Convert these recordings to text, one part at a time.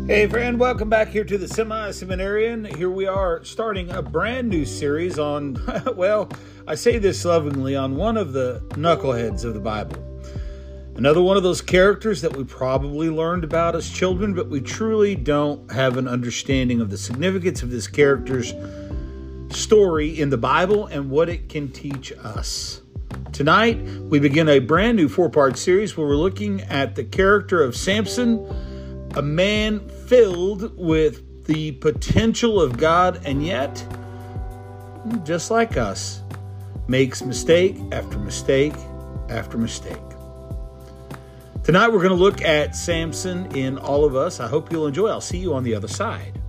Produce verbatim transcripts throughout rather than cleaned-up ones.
Hey friend, welcome back here to the Semi-Seminarian. Here we are starting a brand new series on, well, I say this lovingly, on one of the knuckleheads of the Bible. Another one of those characters that we probably learned about as children, but we truly don't have an understanding of the significance of this character's story in the Bible and what it can teach us. Tonight, we begin a brand new four-part series where we're looking at the character of Samson, a man filled with the potential of God, and yet, just like us, makes mistake after mistake after mistake. Tonight we're going to look at Samson in All of Us. I hope you'll enjoy. I'll see you on the other side.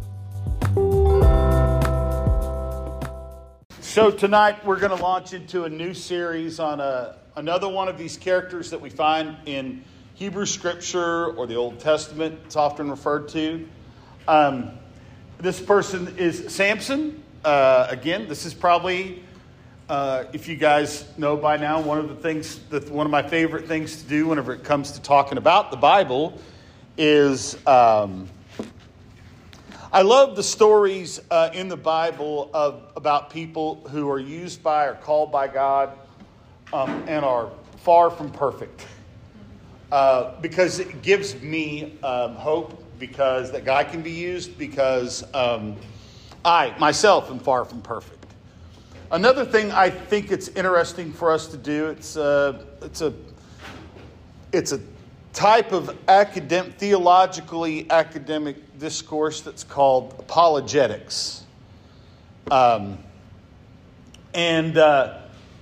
So tonight we're going to launch into a new series on a, another one of these characters that we find in Hebrew Scripture or the Old Testament. It's often referred to. Um, this person is Samson. Uh, again, this is probably, uh, if you guys know by now, one of the things that one of my favorite things to do whenever it comes to talking about the Bible is um, I love the stories uh, in the Bible of about people who are used by or called by God um, and are far from perfect. Uh, because it gives me um, hope, because that God can be used, because um, I, myself, am far from perfect. Another thing I think it's interesting for us to do, it's, uh, it's, a, it's a type of academic, theologically academic discourse that's called apologetics. Um, and... Uh,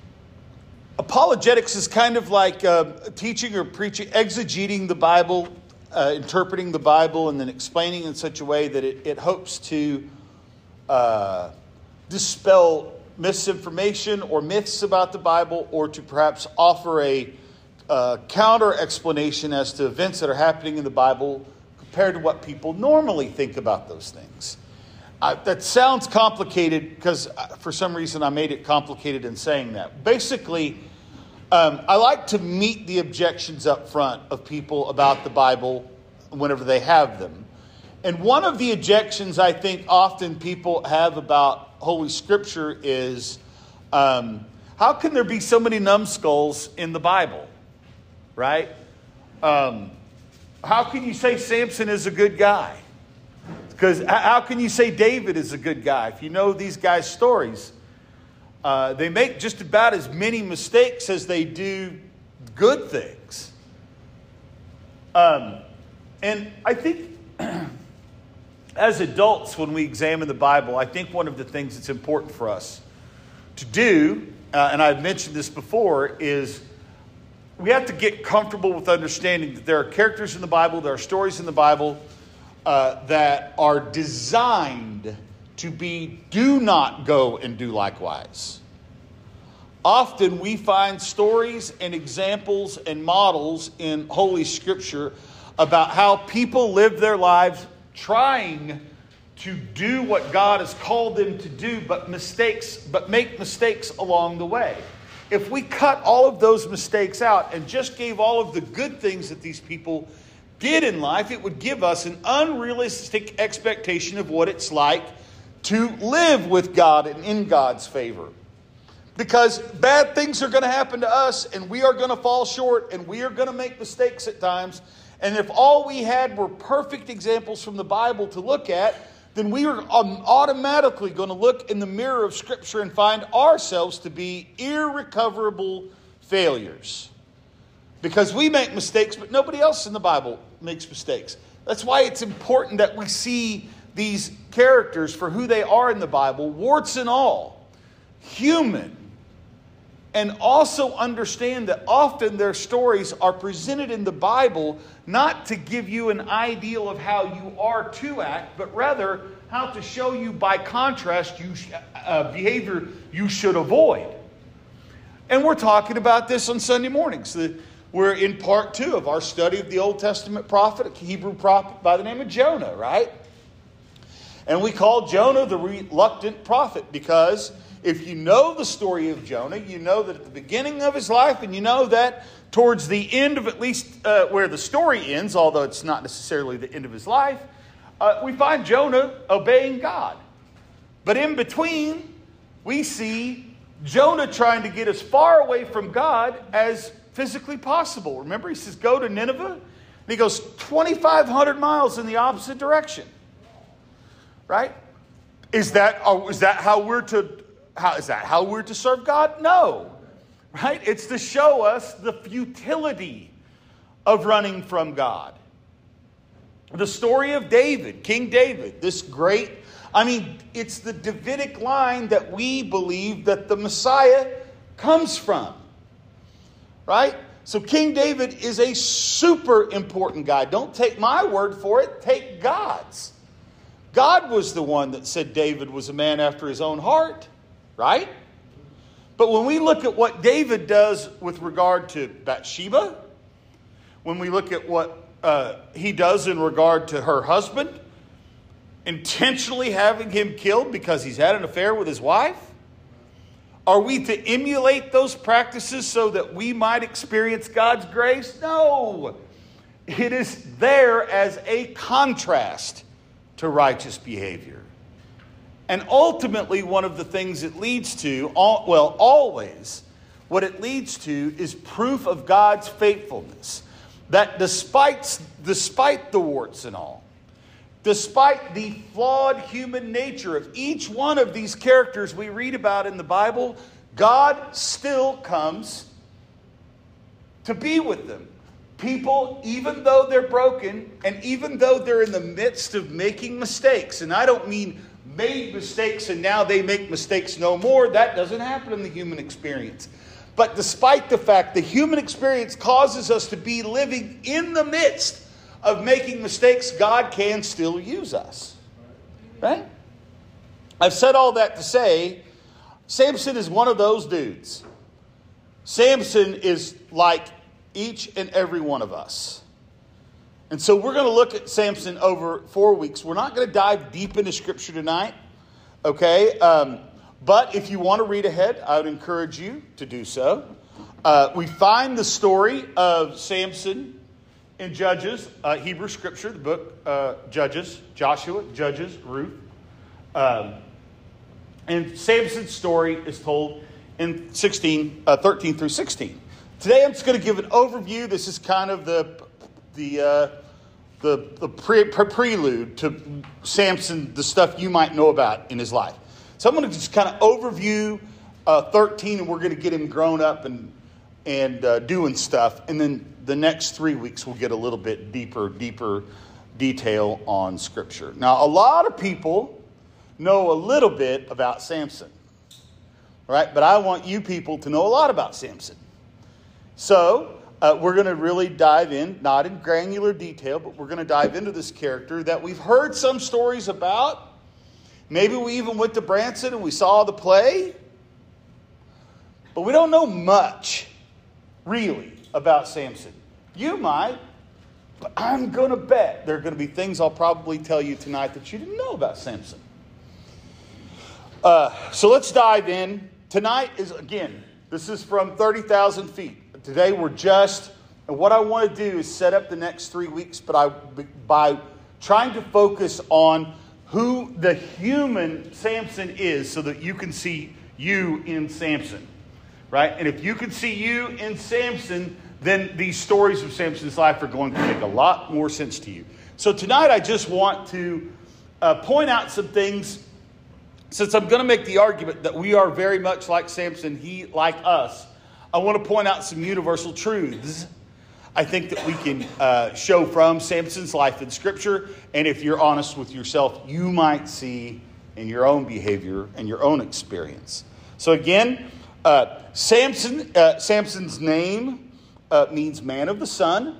Apologetics is kind of like uh, teaching or preaching, exegeting the Bible, uh, interpreting the Bible, and then explaining in such a way that it, it hopes to uh, dispel misinformation or myths about the Bible, or to perhaps offer a uh, counter explanation as to events that are happening in the Bible compared to what people normally think about those things. Uh, that sounds complicated because for some reason I made it complicated in saying that. Basically, um, I like to meet the objections up front of people about the Bible whenever they have them. And one of the objections I think often people have about Holy Scripture is, um, how can there be so many numbskulls in the Bible, right? Um, how can you say Samson is a good guy? Because how can you say David is a good guy? If you know these guys' stories, uh, they make just about as many mistakes as they do good things. Um, and I think as adults, when we examine the Bible, I think one of the things that's important for us to do, uh, and I've mentioned this before, is we have to get comfortable with understanding that there are characters in the Bible, there are stories in the Bible, Uh, that are designed to be do not go and do likewise. Often we find stories and examples and models in Holy Scripture about how people live their lives trying to do what God has called them to do, but mistakes, but make mistakes along the way. If we cut all of those mistakes out and just gave all of the good things that these people did in life, it would give us an unrealistic expectation of what it's like to live with God and in God's favor. Because bad things are going to happen to us, and we are going to fall short, and we are going to make mistakes at times. And if all we had were perfect examples from the Bible to look at, then we are automatically going to look in the mirror of Scripture and find ourselves to be irrecoverable failures. Because we make mistakes, but nobody else in the Bible makes mistakes. That's why it's important that we see these characters for who they are in the Bible, warts and all, human. And also understand that often their stories are presented in the Bible not to give you an ideal of how you are to act, but rather how to show you by contrast you sh- uh, behavior you should avoid. And we're talking about this on Sunday mornings. The, We're in part two of our study of the Old Testament prophet, a Hebrew prophet by the name of Jonah, right? And we call Jonah the reluctant prophet because if you know the story of Jonah, you know that at the beginning of his life, and you know that towards the end of at least uh, where the story ends, although it's not necessarily the end of his life, uh, we find Jonah obeying God. But in between, we see Jonah trying to get as far away from God as physically possible. Remember, he says, go to Nineveh. And he goes twenty-five hundred miles in the opposite direction. Right? Is that, oh, is that how we're to, how, is that how we're to serve God? No. Right? It's to show us the futility of running from God. The story of David, King David, this great, I mean, it's the Davidic line that we believe that the Messiah comes from. Right? So King David is a super important guy. Don't take my word for it. Take God's. God was the one that said David was a man after his own heart. Right? But when we look at what David does with regard to Bathsheba, when we look at what uh, he does in regard to her husband, intentionally having him killed because he's had an affair with his wife, are we to emulate those practices so that we might experience God's grace? No. It is there as a contrast to righteous behavior. And ultimately, one of the things it leads to, well, always, what it leads to is proof of God's faithfulness. That despite, despite the warts and all, despite the flawed human nature of each one of these characters we read about in the Bible, God still comes to be with them. People, even though they're broken, and even though they're in the midst of making mistakes, and I don't mean made mistakes and now they make mistakes no more. That doesn't happen in the human experience. But despite the fact the human experience causes us to be living in the midst of making mistakes, God can still use us. Right? I've said all that to say, Samson is one of those dudes. Samson is like each and every one of us. And so we're going to look at Samson over four weeks. We're not going to dive deep into Scripture tonight, okay? Um, but if you want to read ahead, I would encourage you to do so. Uh, we find the story of Samson in Judges, uh, Hebrew Scripture, the book uh, Judges, Joshua, Judges, Ruth. Um, and Samson's story is told in sixteen, uh, thirteen through sixteen. Today I'm just going to give an overview. This is kind of the the uh, the, the pre, pre- prelude to Samson, the stuff you might know about in his life. So I'm going to just kind of overview uh, thirteen, and we're going to get him grown up and and uh, doing stuff. And then the next three weeks we'll get a little bit deeper, deeper detail on Scripture. Now, a lot of people know a little bit about Samson, right? But I want you people to know a lot about Samson. So Uh, we're going to really dive in, not in granular detail, but we're going to dive into this character that we've heard some stories about. Maybe we even went to Branson and we saw the play. But we don't know much, really, about Samson. You might, but I'm going to bet there are going to be things I'll probably tell you tonight that you didn't know about Samson. Uh, so let's dive in. Tonight is, again, this is from thirty thousand feet. Today we're just, and what I want to do is set up the next three weeks, but I by trying to focus on who the human Samson is so that you can see you in Samson, right? And if you can see you in Samson, then these stories of Samson's life are going to make a lot more sense to you. So tonight I just want to uh, point out some things, since I'm going to make the argument that we are very much like Samson, he like us. I want to point out some universal truths I think that we can uh, show from Samson's life in Scripture. And if you're honest with yourself, you might see in your own behavior and your own experience. So again, uh, Samson, uh, Samson's name uh, means man of the sun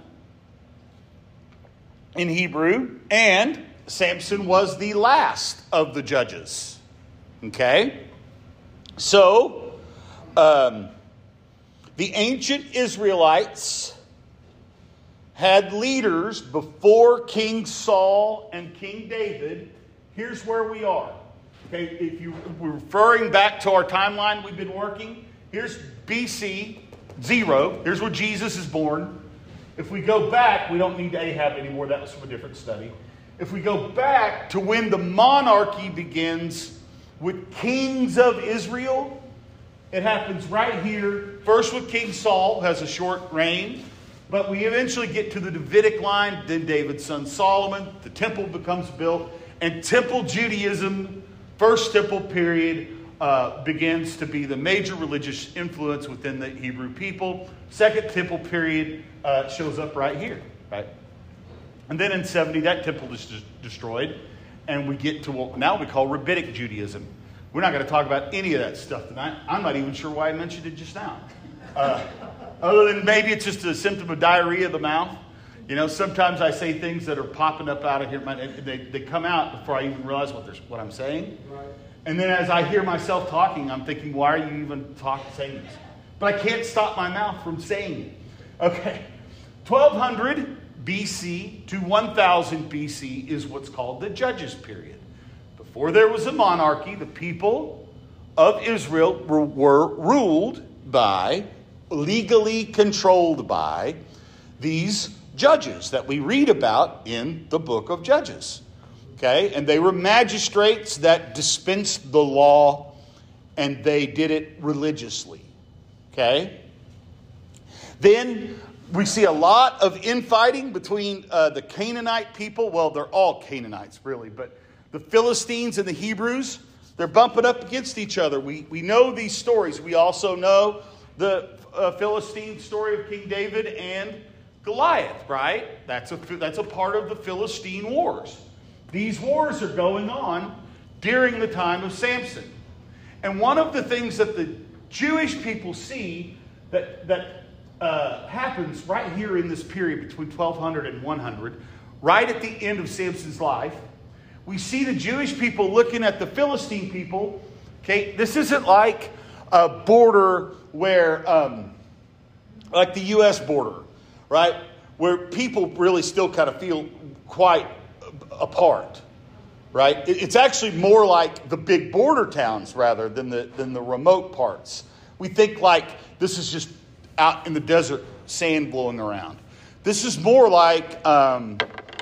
in Hebrew. And Samson was the last of the judges. Okay? So, um, the ancient Israelites had leaders before King Saul and King David. Here's where we are. Okay, if you we're referring back to our timeline we've been working, here's B C zero. Here's where Jesus is born. If we go back, we don't need Ahab anymore. That was from a different study. if we go back to when the monarchy begins with kings of Israel, it happens right here. First with King Saul, who has a short reign. But we eventually get to the Davidic line. Then David's son Solomon. The temple becomes built. And temple Judaism, first temple period, uh, begins to be the major religious influence within the Hebrew people. Second temple period uh, shows up right here. Right? And then in seventy, that temple is destroyed. And we get to what now we call Rabbinic Judaism. We're not going to talk about any of that stuff tonight. I'm not even sure why I mentioned it just now. Uh, other than maybe it's just a symptom of diarrhea of the mouth. You know, sometimes I say things that are popping up out of here. They, they come out before I even realize what, what I'm saying. Right. And then as I hear myself talking, I'm thinking, why are you even talking, saying this? But I can't stop my mouth from saying it. Okay. twelve hundred B C to one thousand B C is what's called the Judges period. Before there was a monarchy, the people of Israel were, were ruled by, legally controlled by, these judges that we read about in the book of Judges. Okay? And they were magistrates that dispensed the law, and they did it religiously. Okay? Then we see a lot of infighting between uh, the Canaanite people. Well, they're all Canaanites, really, but the Philistines and the Hebrews, they're bumping up against each other. We, we know these stories. We also know the uh, Philistine story of King David and Goliath, right? That's a, that's a part of the Philistine wars. These wars are going on during the time of Samson. And one of the things that the Jewish people see that, that uh, happens right here in this period between twelve hundred and one hundred, right at the end of Samson's life, we see the Jewish people looking at the Philistine people. Okay, this isn't like a border where, um, like the U S border, right? Where people really still kind of feel quite apart, right? It's actually more like the big border towns rather than the than the remote parts. We think like this is just out in the desert, sand blowing around. This is more like Um,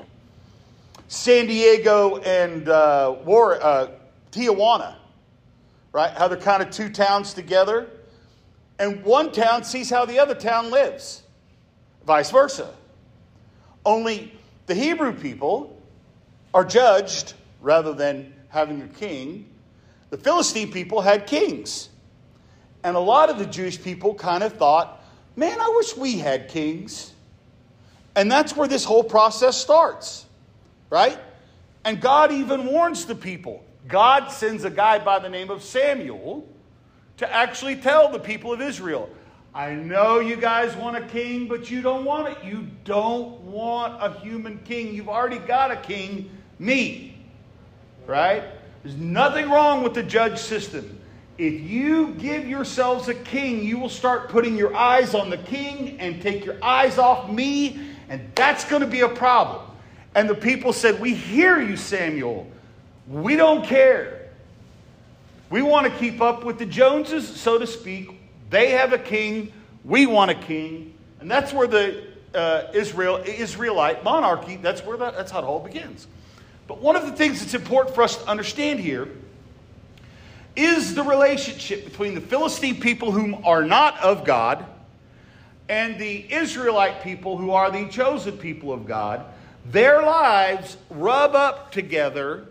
San Diego and uh, War, uh, Tijuana, right? How they're kind of two towns together. And one town sees how the other town lives. Vice versa. Only the Hebrew people are judged rather than having a king. The Philistine people had kings. And a lot of the Jewish people kind of thought, man, I wish we had kings. And that's where this whole process starts. Right? And God even warns the people. God sends a guy by the name of Samuel to actually tell the people of Israel, I know you guys want a king, but you don't want it. You don't want a human king. You've already got a king, me. Right? There's nothing wrong with the judge system. If you give yourselves a king, you will start putting your eyes on the king and take your eyes off me, and that's going to be a problem. And the people said, we hear you, Samuel. We don't care. We want to keep up with the Joneses, so to speak. They have a king. We want a king. And that's where the uh, Israel Israelite monarchy, that's where that, that's how it all begins. But one of the things that's important for us to understand here is the relationship between the Philistine people whom are not of God and the Israelite people who are the chosen people of God. Their lives rub up together,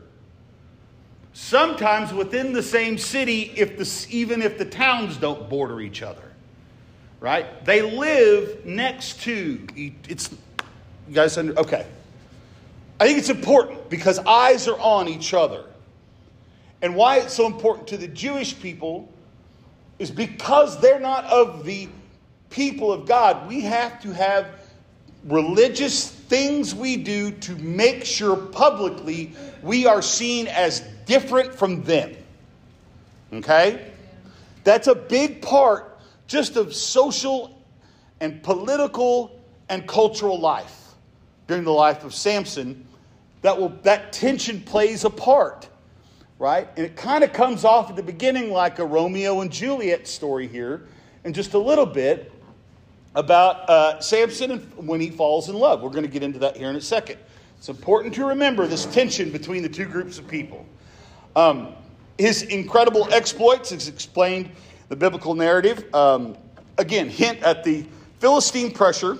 sometimes within the same city, if the, even if the towns don't border each other. Right? They live next to, it's, you guys under, okay. I think it's important because eyes are on each other. And why it's so important to the Jewish people is because they're not of the people of God. We have to have religious things we do to make sure publicly we are seen as different from them. Okay? That's a big part just of social and political and cultural life during the life of Samson. That will that tension plays a part, right? And it kind of comes off at the beginning like a Romeo and Juliet story here, and just a little bit about uh, Samson and when he falls in love. We're going to get into that here in a second. It's important to remember this tension between the two groups of people. Um, his incredible exploits is explained in the biblical narrative. Um, again, hint at the Philistine pressure,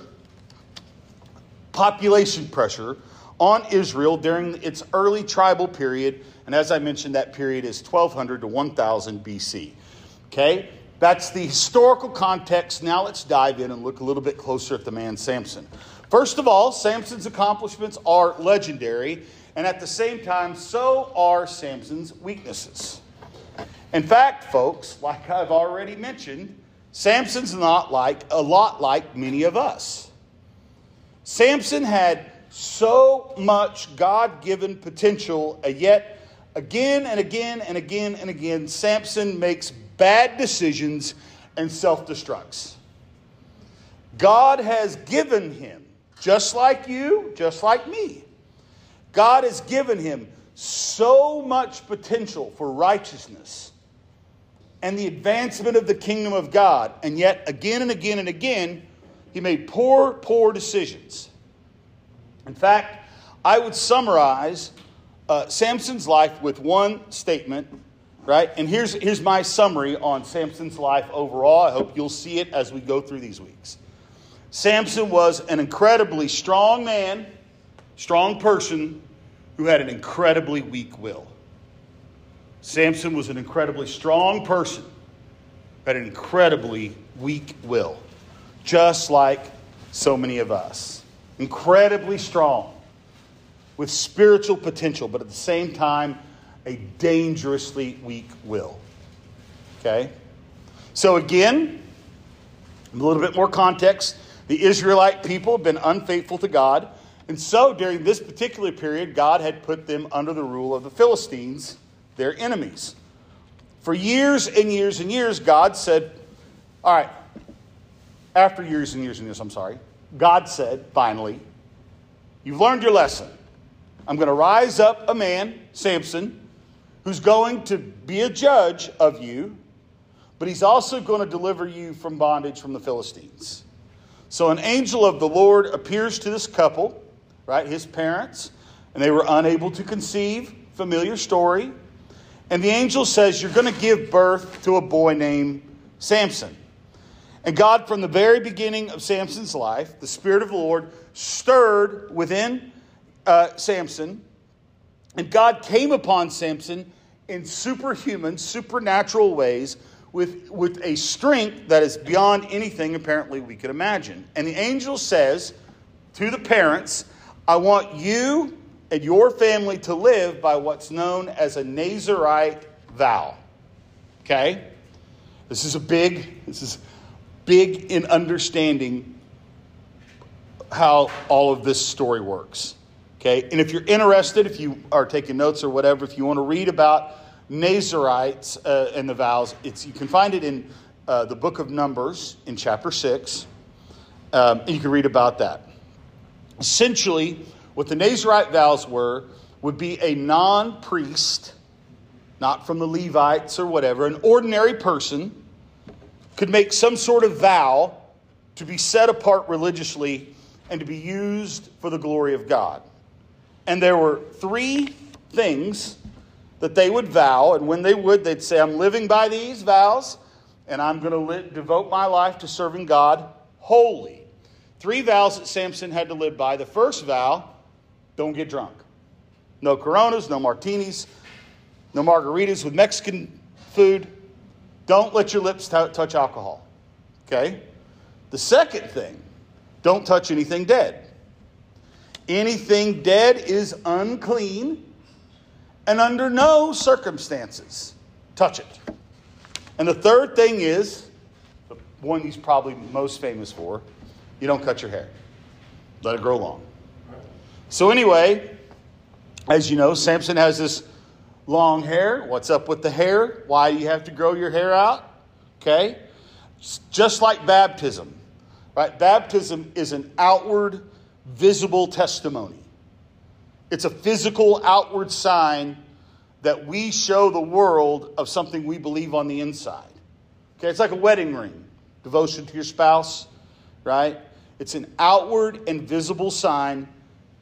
population pressure on Israel during its early tribal period. And as I mentioned, that period is twelve hundred to one thousand B C. Okay? That's the historical context. Now let's dive in and look a little bit closer at the man Samson. First of all, Samson's accomplishments are legendary, and at the same time, so are Samson's weaknesses. In fact, folks, like I've already mentioned, Samson's not like a lot like many of us. Samson had so much God-given potential, and yet again and again and again and again, Samson makes bad decisions and self-destructs. God has given him, just like you, just like me, God has given him so much potential for righteousness and the advancement of the kingdom of God. And yet, again and again and again, he made poor, poor decisions. In fact, I would summarize uh, Samson's life with one statement, right? And here's, here's my summary on Samson's life overall. I hope you'll see it as we go through these weeks. Samson was an incredibly strong man, strong person, who had an incredibly weak will. Samson was an incredibly strong person, who had an incredibly weak will, just like so many of us. Incredibly strong, with spiritual potential, but at the same time, a dangerously weak will. Okay? So again, a little bit more context. The Israelite people have been unfaithful to God. And so during this particular period, God had put them under the rule of the Philistines, their enemies. For years and years and years, God said, all right, after years and years and years, I'm sorry, God said, finally, you've learned your lesson. I'm going to rise up a man, Samson, who's going to be a judge of you, but he's also going to deliver you from bondage from the Philistines. So an angel of the Lord appears to this couple, right, his parents, and they were unable to conceive. Familiar story. And the angel says, you're going to give birth to a boy named Samson. And God, from the very beginning of Samson's life, the Spirit of the Lord stirred within uh, Samson. And God came upon Samson in superhuman, supernatural ways with, with a strength that is beyond anything apparently we could imagine. And the angel says to the parents, I want you and your family to live by what's known as a Nazirite vow. Okay? This is a big, this is big in understanding how all of this story works. Okay? And if you're interested, if you are taking notes or whatever, if you want to read about Nazirites uh, and the vows, it's you can find it in uh, the book of Numbers in chapter six. Um, and you can read about that. Essentially, what the Nazirite vows were would be a non-priest, not from the Levites or whatever, an ordinary person could make some sort of vow to be set apart religiously and to be used for the glory of God. And there were three things that they would vow, and when they would, they'd say, I'm living by these vows, and I'm going to li- devote my life to serving God wholly. Three vows that Samson had to live by. The first vow, don't get drunk. No Coronas, no martinis, no margaritas with Mexican food. Don't let your lips t- touch alcohol. Okay? The second thing, don't touch anything dead. Anything dead is unclean, and under no circumstances touch it. And the third thing is, the one he's probably most famous for, you don't cut your hair. Let it grow long. So anyway, as you know, Samson has this long hair. What's up with the hair? Why do you have to grow your hair out? Okay? Just like baptism. Right? Baptism is an outward, visible testimony. It's a physical, outward sign that we show the world of something we believe on the inside. Okay, it's like a wedding ring. Devotion to your spouse, right? It's an outward and visible sign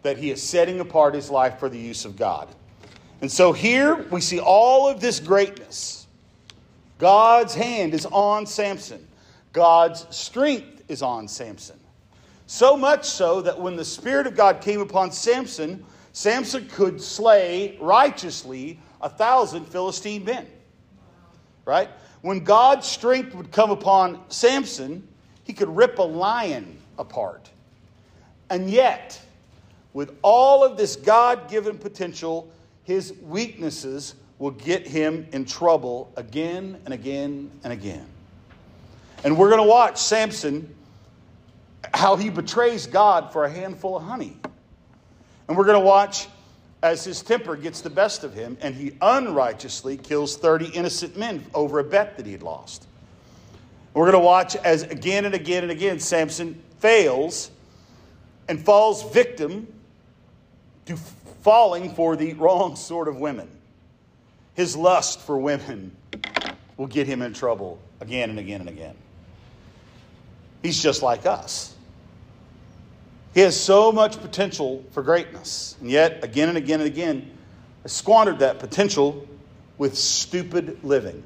that he is setting apart his life for the use of God. And so here we see all of this greatness. God's hand is on Samson. God's strength is on Samson. So much so that when the Spirit of God came upon Samson, Samson could slay righteously a thousand Philistine men. Right? When God's strength would come upon Samson, he could rip a lion apart. And yet, with all of this God-given potential, his weaknesses will get him in trouble again and again and again. And we're going to watch Samson, how he betrays God for a handful of honey. And we're going to watch as his temper gets the best of him and he unrighteously kills thirty innocent men over a bet that he had lost. We're going to watch as again and again and again Samson fails and falls victim to falling for the wrong sort of women. His lust for women will get him in trouble again and again and again. He's just like us. He has so much potential for greatness. And yet, again and again and again, has squandered that potential with stupid living.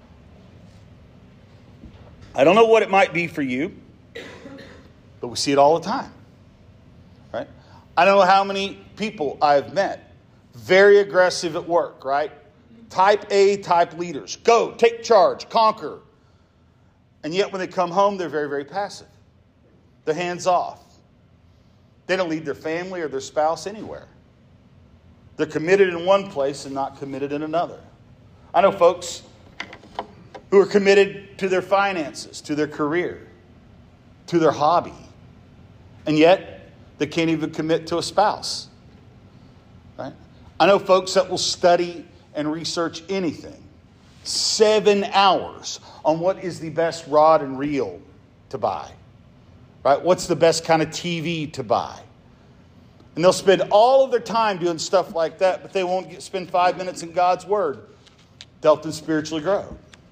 I don't know what it might be for you, but we see it all the time. Right? I don't know how many people I've met, very aggressive at work, right? Type A type leaders. Go, take charge, conquer. And yet when they come home, they're very, very passive. They're hands off. They don't lead their family or their spouse anywhere. They're committed in one place and not committed in another. I know folks who are committed to their finances, to their career, to their hobby. And yet, they can't even commit to a spouse. Right? I know folks that will study and research anything. Seven hours on what is the best rod and reel to buy. Right? What's the best kind of T V to buy? And they'll spend all of their time doing stuff like that, but they won't get, spend five minutes in God's Word to help them spiritually grow.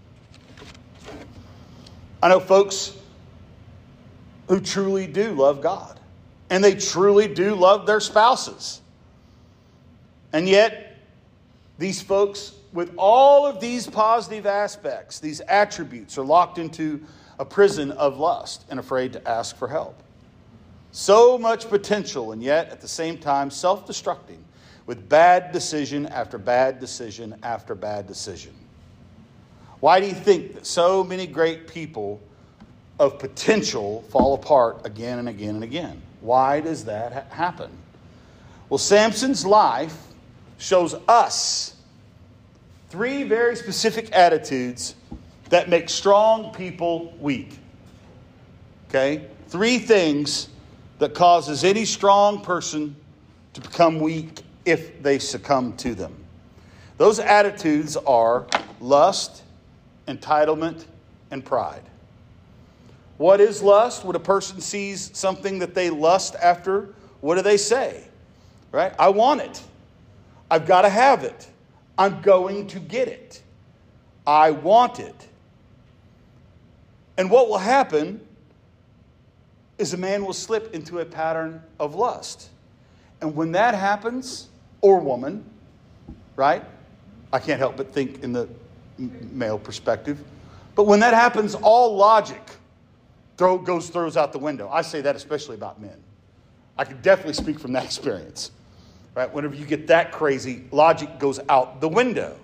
I know folks who truly do love God. And they truly do love their spouses. And yet, these folks, with all of these positive aspects, these attributes, are locked into a prison of lust and afraid to ask for help. So much potential, and yet at the same time self-destructing with bad decision after bad decision after bad decision. Why do you think that so many great people of potential fall apart again and again and again? Why does that ha- happen? Well, Samson's life shows us three very specific attitudes that make strong people weak. Okay? Three things that causes any strong person to become weak if they succumb to them. Those attitudes are lust, entitlement, and pride. What is lust? When a person sees something that they lust after, what do they say? Right? I want it. I've got to have it. I'm going to get it. I want it. And what will happen is a man will slip into a pattern of lust. And when that happens, or woman, right? I can't help but think in the male perspective. But when that happens, all logic throw, goes throws out the window. I say that especially about men. I can definitely speak from that experience. Right? Whenever you get that crazy, logic goes out the window.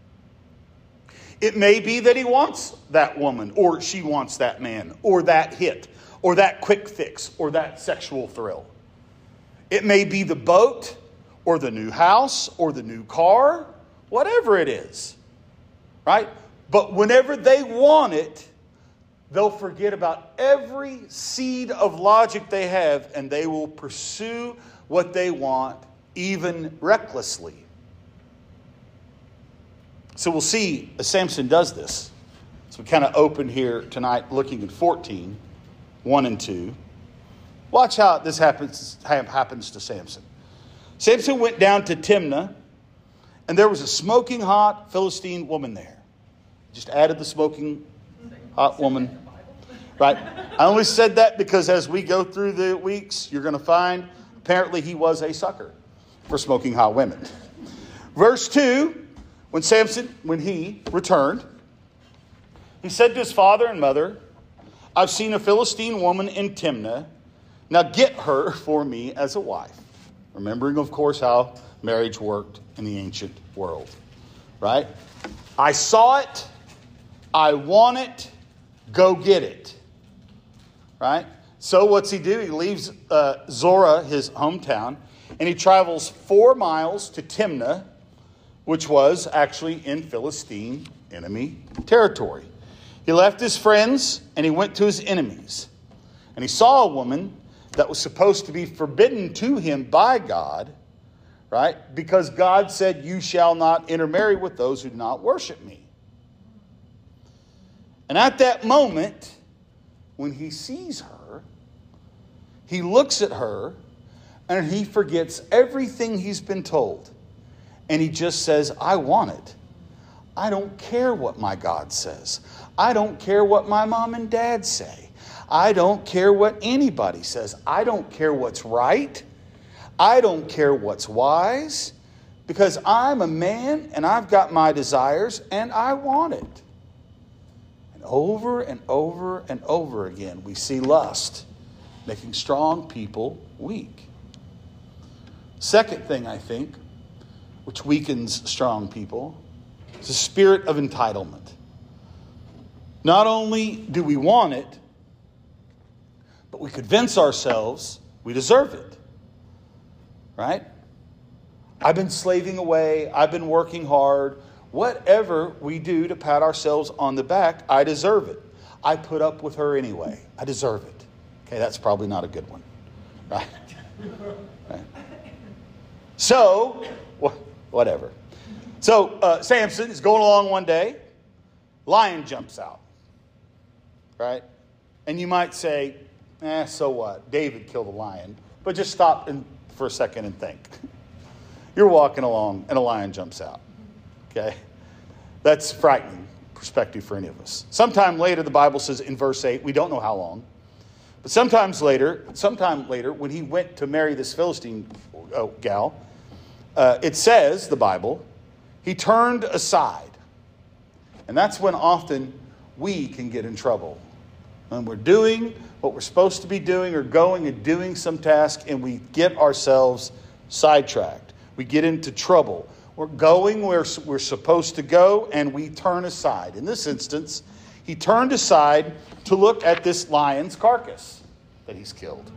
It may be that he wants that woman, or she wants that man, or that hit, or that quick fix, or that sexual thrill. It may be the boat, or the new house, or the new car, whatever it is. Right? But whenever they want it, they'll forget about every seed of logic they have, and they will pursue what they want, even recklessly. So we'll see as Samson does this. So we kind of open here tonight looking at fourteen, one and two. Watch how this happens, happens to Samson. Samson went down to Timnah, and there was a smoking hot Philistine woman there. Just added the smoking hot woman. Right? I only said that because as we go through the weeks, you're going to find Apparently he was a sucker for smoking hot women. Verse two, when Samson, when he returned, he said to his father and mother, I've seen a Philistine woman in Timnah. Now get her for me as a wife. Remembering, of course, how marriage worked in the ancient world. Right? I saw it. I want it. Go get it. Right? So what's he do? He leaves uh, Zorah, his hometown, and he travels four miles to Timnah, which was actually in Philistine enemy territory. He left his friends and he went to his enemies. And he saw a woman that was supposed to be forbidden to him by God, right? Because God said, you shall not intermarry with those who do not worship me. And at that moment, when he sees her, he looks at her and he forgets everything he's been told. And he just says, I want it. I don't care what my God says. I don't care what my mom and dad say. I don't care what anybody says. I don't care what's right. I don't care what's wise. Because I'm a man and I've got my desires and I want it. And over and over and over again, we see lust making strong people weak. Second thing, I think, which weakens strong people, is the spirit of entitlement. Not only do we want it, but we convince ourselves we deserve it. Right? I've been slaving away. I've been working hard. Whatever we do to pat ourselves on the back, I deserve it. I put up with her anyway. I deserve it. Okay, that's probably not a good one. Right? Right. So, whatever. So, uh, Samson is going along one day. Lion jumps out. Right? And you might say, eh, so what? David killed a lion. But just stop and, for a second and think. You're walking along and a lion jumps out. Okay? That's frightening perspective for any of us. Sometime later, the Bible says in verse eight, we don't know how long, but sometimes later, sometime later, when he went to marry this Philistine oh, gal, uh, it says, the Bible, he turned aside. And that's when often we can get in trouble. When we're doing what we're supposed to be doing or going and doing some task and we get ourselves sidetracked. We get into trouble. We're going where we're supposed to go and we turn aside. In this instance, he turned aside to look at this lion's carcass that he's killed.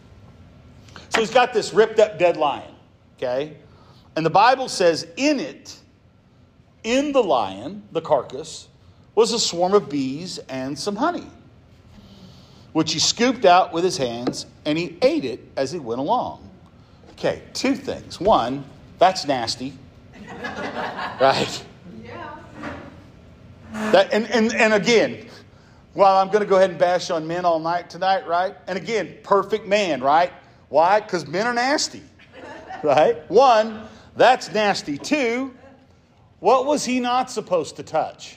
So he's got this ripped up dead lion. Okay? And the Bible says in it, in the lion, the carcass, was a swarm of bees and some honey, which he scooped out with his hands, and he ate it as he went along. Okay, two things. One, that's nasty. Right? Yeah. That, and, and, and again, while I'm going to go ahead and bash on men all night tonight, right? And again, perfect man, right? Why? Because men are nasty. Right? One, that's nasty. Two, what was he not supposed to touch?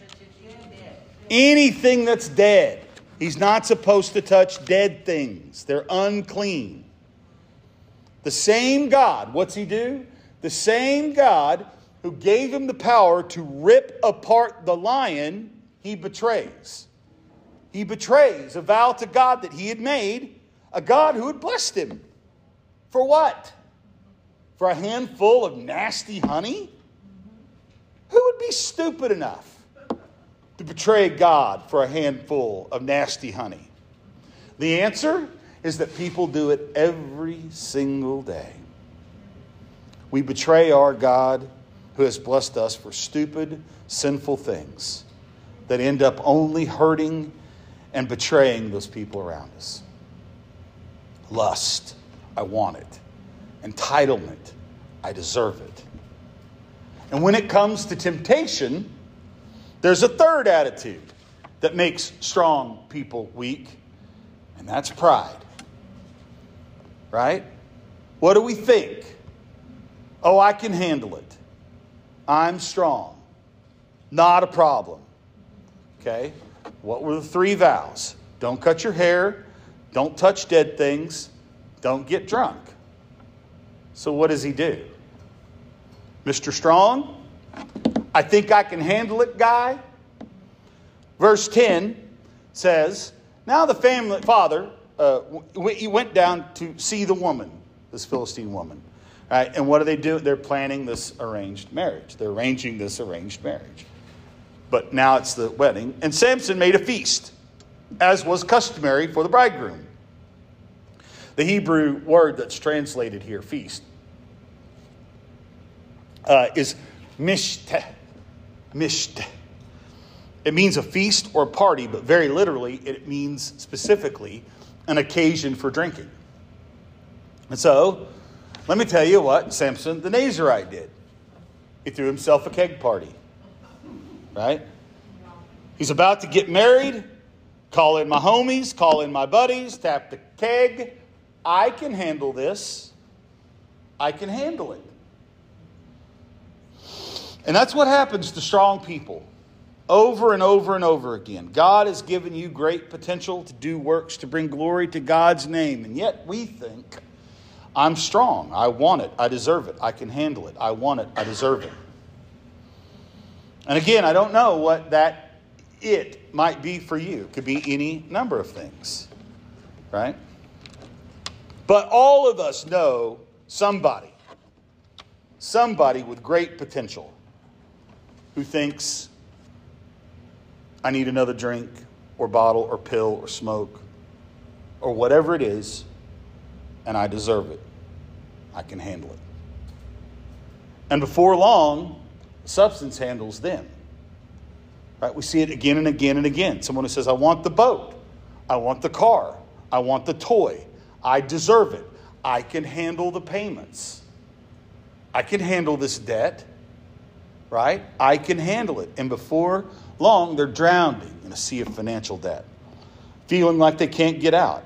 Anything that's dead. He's not supposed to touch dead things. They're unclean. The same God, what's he do? The same God who gave him the power to rip apart the lion, he betrays. He betrays a vow to God that he had made, a God who had blessed him. For what? For a handful of nasty honey? Who would be stupid enough to betray God for a handful of nasty honey? The answer is that people do it every single day. We betray our God who has blessed us for stupid, sinful things that end up only hurting and betraying those people around us. Lust, I want it. Entitlement, I deserve it. And when it comes to temptation, there's a third attitude that makes strong people weak, and that's pride. Right? What do we think? Oh, I can handle it. I'm strong. Not a problem. Okay? What were the three vows? Don't cut your hair. Don't touch dead things. Don't get drunk. So what does he do? Mister Strong, I think I can handle it, guy. Verse ten says, now the family father, uh, he went down to see the woman, this Philistine woman. Right? And what do they do? They're planning this arranged marriage. They're arranging this arranged marriage. But now it's the wedding. And Samson made a feast, as was customary for the bridegroom. The Hebrew word that's translated here, feast, uh, is mishteh. Mishteh. It means a feast or a party, but very literally it means specifically an occasion for drinking. And so, let me tell you what Samson the Nazarite did. He threw himself a keg party. Right? He's about to get married. Call in my homies, call in my buddies, tap the keg. I can handle this. I can handle it. And that's what happens to strong people. Over and over and over again. God has given you great potential to do works to bring glory to God's name. And yet we think, I'm strong. I want it. I deserve it. I can handle it. I want it. I deserve it. And again, I don't know what that it might be for you. It could be any number of things. Right? But all of us know somebody. Somebody with great potential who thinks, I need another drink or bottle or pill or smoke or whatever it is, and I deserve it. I can handle it. And before long, substance handles them. Right? We see it again and again and again. Someone who says, I want the boat. I want the car. I want the toy. I deserve it. I can handle the payments. I can handle this debt. Right? I can handle it. And before long, they're drowning in a sea of financial debt, feeling like they can't get out.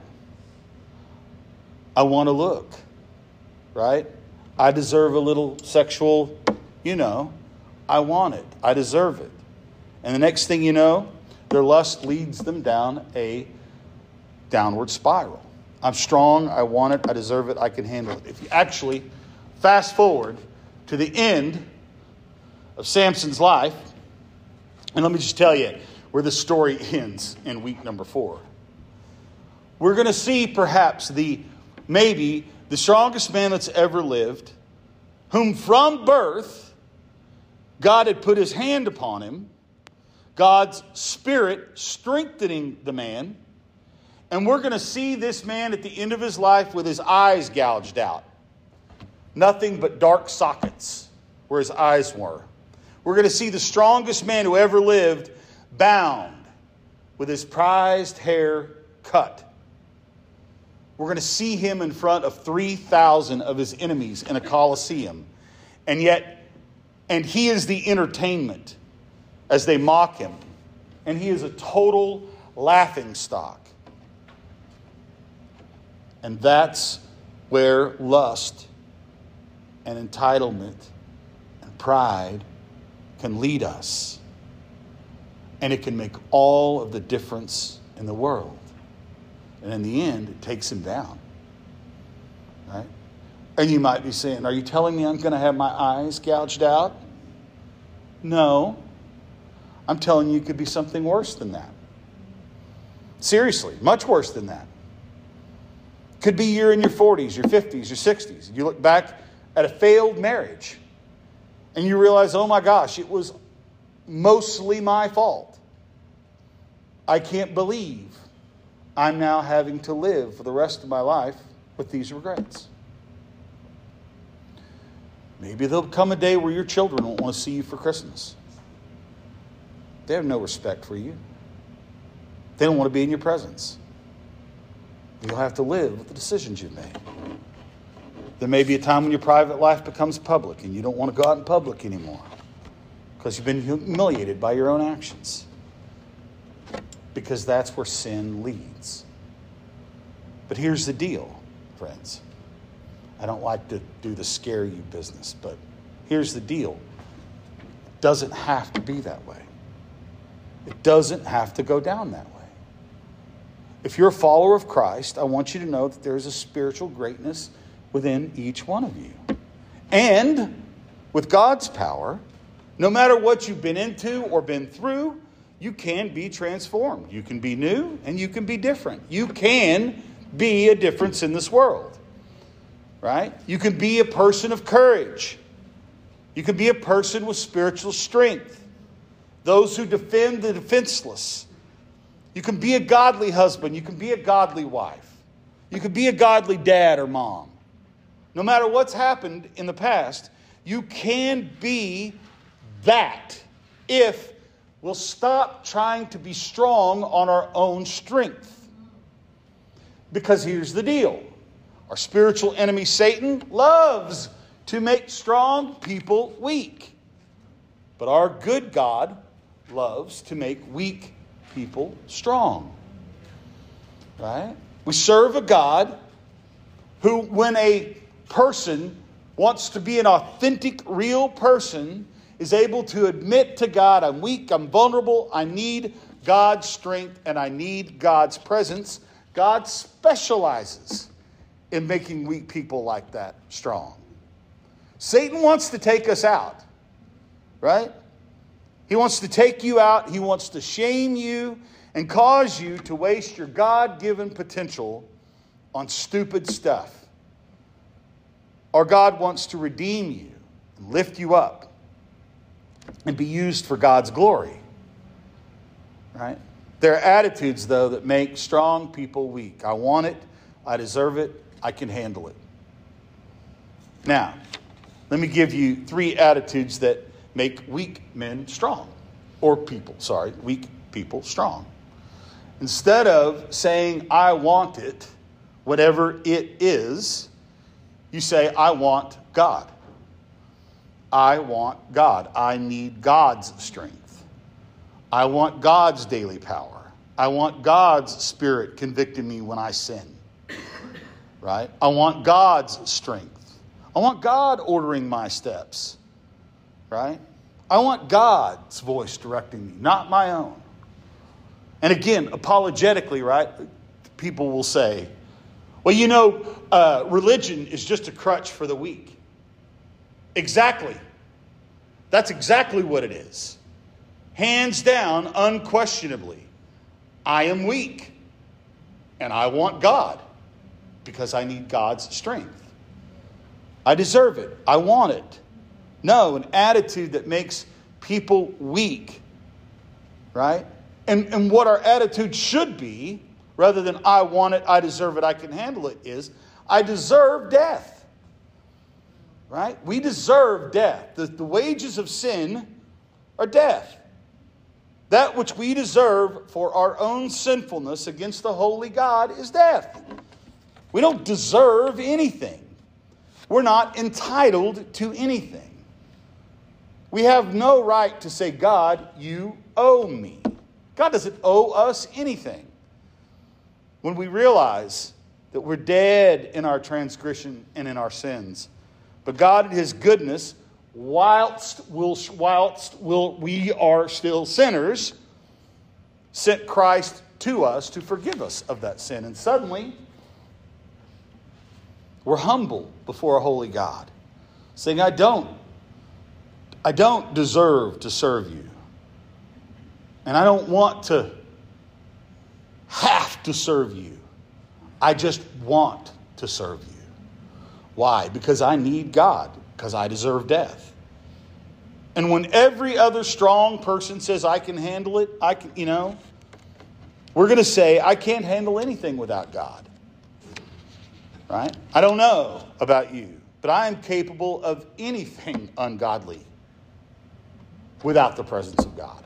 I want to look, right? I deserve a little sexual, you know, I want it. I deserve it. And the next thing you know, their lust leads them down a downward spiral. I'm strong. I want it. I deserve it. I can handle it. If you actually fast forward to the end of Samson's life, and let me just tell you where the story ends in week number four. We're going to see perhaps the, maybe the strongest man that's ever lived, whom from birth God had put his hand upon him, God's Spirit strengthening the man. And we're going to see this man at the end of his life with his eyes gouged out. Nothing but dark sockets where his eyes were. We're going to see the strongest man who ever lived bound with his prized hair cut. We're going to see him in front of three thousand of his enemies in a coliseum. And yet, and he is the entertainment as they mock him. And he is a total laughingstock. And that's where lust and entitlement and pride can lead us. And it can make all of the difference in the world. And in the end, it takes him down. Right? And you might be saying, are you telling me I'm going to have my eyes gouged out? No. I'm telling you it could be something worse than that. Seriously, much worse than that. Could be you're in your forties, your fifties, your sixties. You look back at a failed marriage. And you realize, oh my gosh, it was mostly my fault. I can't believe I'm now having to live for the rest of my life with these regrets. Maybe there'll come a day where your children won't want to see you for Christmas. They have no respect for you. They don't want to be in your presence. You'll have to live with the decisions you've made. There may be a time when your private life becomes public and you don't want to go out in public anymore because you've been humiliated by your own actions. Because that's where sin leads. But here's the deal, friends. I don't like to do the scare you business, but here's the deal. It doesn't have to be that way. It doesn't have to go down that way. If you're a follower of Christ, I want you to know that there's a spiritual greatness within each one of you. And with God's power, no matter what you've been into or been through, you can be transformed. You can be new and you can be different. You can be a difference in this world. Right? You can be a person of courage. You can be a person with spiritual strength. Those who defend the defenseless. You can be a godly husband. You can be a godly wife. You can be a godly dad or mom. No matter what's happened in the past, you can be that if we'll stop trying to be strong on our own strength. Because here's the deal. Our spiritual enemy, Satan, loves to make strong people weak. But our good God loves to make weak people strong. Right? We serve a God who, when a person wants to be an authentic, real person, is able to admit to God, I'm weak, I'm vulnerable, I need God's strength, and I need God's presence. God specializes in making weak people like that strong. Satan wants to take us out, right? He wants to take you out. He wants to shame you and cause you to waste your God-given potential on stupid stuff. Or God wants to redeem you and lift you up and be used for God's glory. Right? There are attitudes, though, that make strong people weak. I want it. I deserve it. I can handle it. Now, let me give you three attitudes that make weak men strong. Or people, sorry, weak people strong. Instead of saying, I want it, whatever it is, you say, I want God. I want God. I need God's strength. I want God's daily power. I want God's Spirit convicting me when I sin. Right? I want God's strength. I want God ordering my steps. Right? I want God's voice directing me, not my own. And again, apologetically, right? People will say, well, you know, uh, religion is just a crutch for the weak. Exactly. That's exactly what it is. Hands down, unquestionably, I am weak. And I want God because I need God's strength. I deserve it. I want it. No, an attitude that makes people weak, right? And, and what our attitude should be, rather than I want it, I deserve it, I can handle it, is I deserve death, right? We deserve death. The, the wages of sin are death. That which we deserve for our own sinfulness against the holy God is death. We don't deserve anything. We're not entitled to anything. We have no right to say, God, you owe me. God doesn't owe us anything. When we realize that we're dead in our transgression and in our sins, but God in His goodness, whilst, we'll, whilst we'll, we are still sinners, sent Christ to us to forgive us of that sin. And suddenly, we're humble before a holy God, saying, I don't. I don't deserve to serve you. And I don't want to have to serve you. I just want to serve you. Why? Because I need God. Because I deserve death. And when every other strong person says, I can handle it, I can, you know, we're going to say, I can't handle anything without God. Right? I don't know about you, but I am capable of anything ungodly without the presence of God.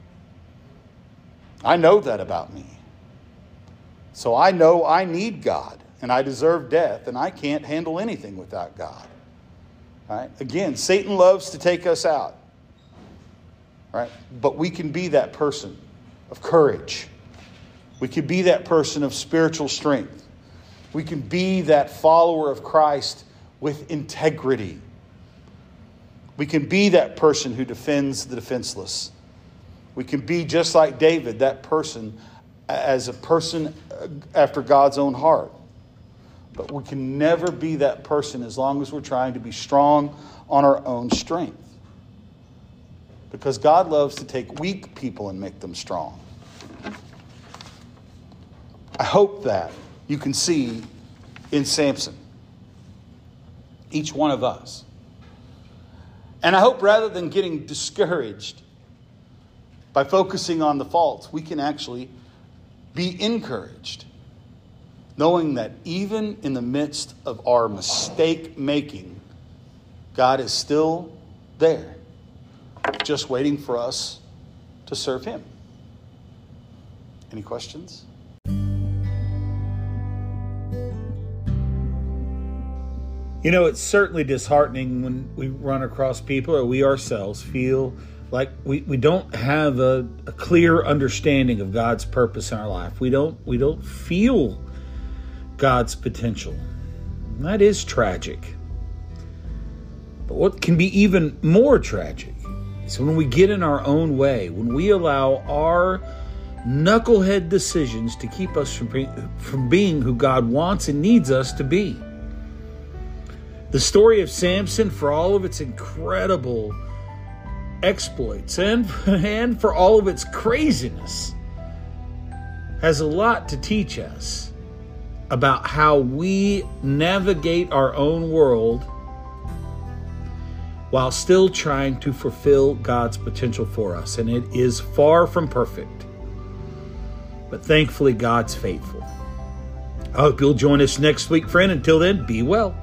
I know that about me. So I know I need God and I deserve death and I can't handle anything without God. Right? Again, Satan loves to take us out. Right? But we can be that person of courage. We can be that person of spiritual strength. We can be that follower of Christ with integrity. We can be that person who defends the defenseless. We can be just like David, that person as a person after God's own heart. But we can never be that person as long as we're trying to be strong on our own strength. Because God loves to take weak people and make them strong. I hope that you can see in Samson, each one of us. And I hope rather than getting discouraged by focusing on the faults, we can actually be encouraged, knowing that even in the midst of our mistake making, God is still there, just waiting for us to serve Him. Any questions? You know, it's certainly disheartening when we run across people or we ourselves feel like we, we don't have a, a clear understanding of God's purpose in our life. We don't we don't feel God's potential. And that is tragic. But what can be even more tragic is when we get in our own way, when we allow our knucklehead decisions to keep us from being, from being who God wants and needs us to be. The story of Samson, for all of its incredible exploits and, and for all of its craziness, has a lot to teach us about how we navigate our own world while still trying to fulfill God's potential for us. And it is far from perfect. But thankfully, God's faithful. I hope you'll join us next week, friend. Until then, be well.